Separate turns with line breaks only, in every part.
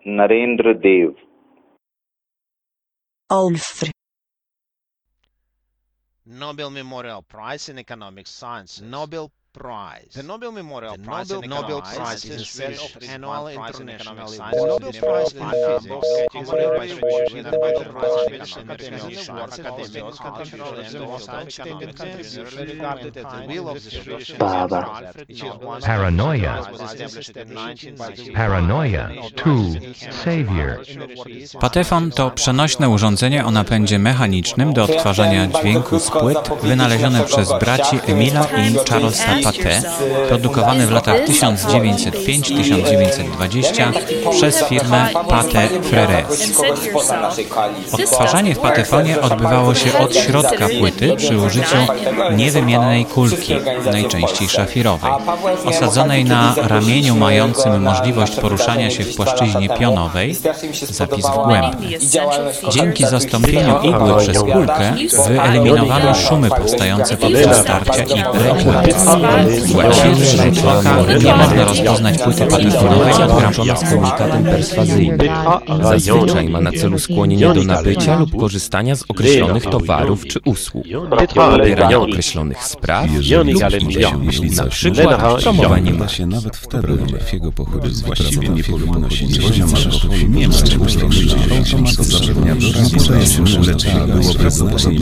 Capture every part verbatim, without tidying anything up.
Narendra Dev.
Alfred.
Nobel Memorial Prize in Economic Sciences. Nobel Prize. The Nobel Memorial the Prize Nobel, in Nobel Prize is a Swedish annual international event. The Nobel Prize in Physics commemorates the Nobel Prize in Physics awards academic, cultural, and economic contributions regarded as the will of the Swedish inventor Alfred Nobel.
Paranoia. Paranoia. Two. Savior.
Patefon to przenośne urządzenie o napędzie mechanicznym do odtwarzania dźwięku z płyt wynalezione przez braci Emila i Charlesa Paté, produkowane w latach tysiąc dziewięćset piąty do tysiąc dziewięćset dwudziestego przez firmę Paté Frères. Odtwarzanie w patefonie odbywało się od środka płyty przy użyciu niewymiennej kulki, najczęściej szafirowej, osadzonej na ramieniu mającym możliwość poruszania się w płaszczyźnie pionowej, zapis w głęb. Dzięki zastąpieniu igły przez kulkę wyeliminowano szumy powstające podczas starcia igły i płyty. Pierwszy rzut oka nie można rozpoznać płyty patefonowej od gramaczona z komunikatem perswazyjnym. Zazwyczaj ma na celu skłonienie do nabycia lub korzystania z określonych towarów czy usług, popierania określonych spraw lub na przykład promowanie marki.
się nawet wtedy Murphy'ego pochodzi z właściwie nie powinno się poziom alkoholu nie ma automat zapewnia podaje się leczenie byłoby znacznie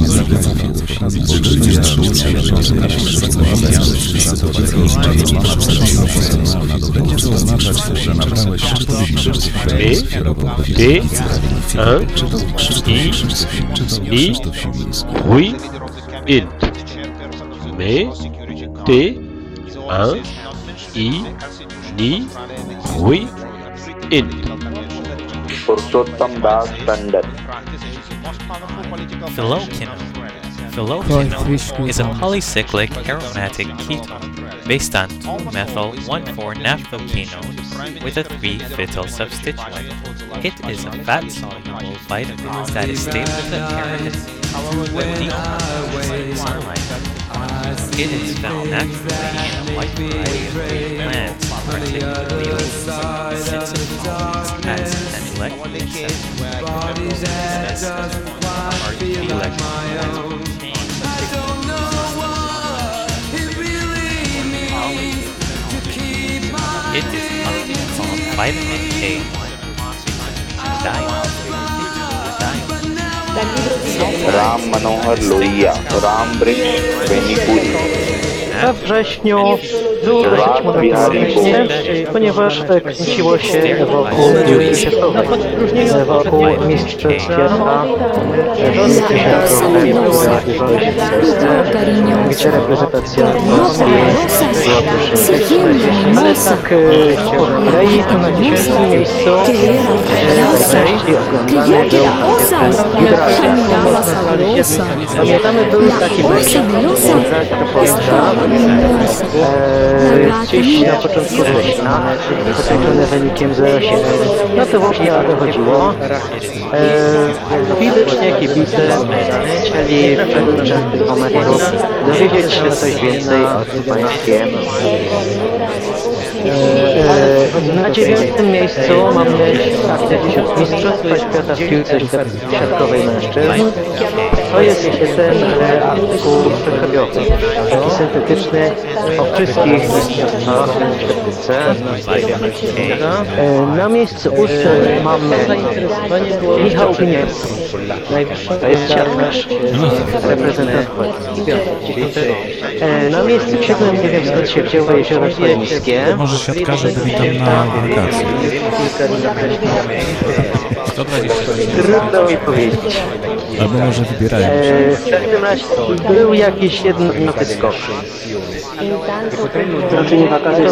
będzie to oznaczać, że nabrałeś
i oui int mais t un i ni oui int.
Purushottam Das Tandon.
Phylloquinone. Phylloquinone is a polycyclic aromatic ketone based on two methyl one four naphthoquinone with a three phytyl substituent. It is a fat-soluble vitamin that is stable to parent when the is sunlight. It is found naturally in a wide variety of green plants, particularly oats, since it functions as an electrolytic It is often called vitamin K one. Diet.
Ram Manohar Lohia. Ram Brish Benikuri.
We wrześniu było dosyć monotonne, ponieważ kręciło się wokół wokół mistrzostwa gdzie reprezentacja Polski była pierwsza. Ale tak po kolei to na dzisiejszym miejscu najczęściej oglądany był Pamiętamy, był taki gdzieś na początku września, zakończone wynikiem zero siedem. No to właśnie o to chodziło. E, widocznie kibice chcieli przed tych momentów dowiedzieć się coś więcej o tym państwie. E, na dziewiątym miejscu mamy starty wśród mistrzostwa świata w piłce siatkowej mężczyzn. To jest ten artykuł przekabiowy, taki syntetyczny o wszystkich mistrzostwach w piłce. Na miejscu ósmym mamy Michał Winiarski. To jest siatkarz, reprezentant Polski. Na miejscu siódmym, nie wiem skąd się wzięło Jezioro Chojnickie.
Może siatkarze byli tam na wakacje.
Trudno mi powiedzieć.
Albo może wybierają się.
W każdym razie był jakiś jednonoty skok. Znaczy nie wakacje,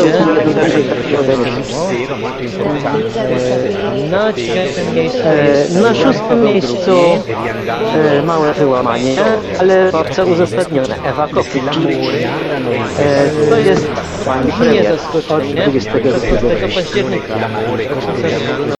na dziewiątym miejscu, na szóstym miejscu małe wyłamanie, ale bardzo uzasadnione. Ewa Kopicz. To jest pani premier od dwudziestego października.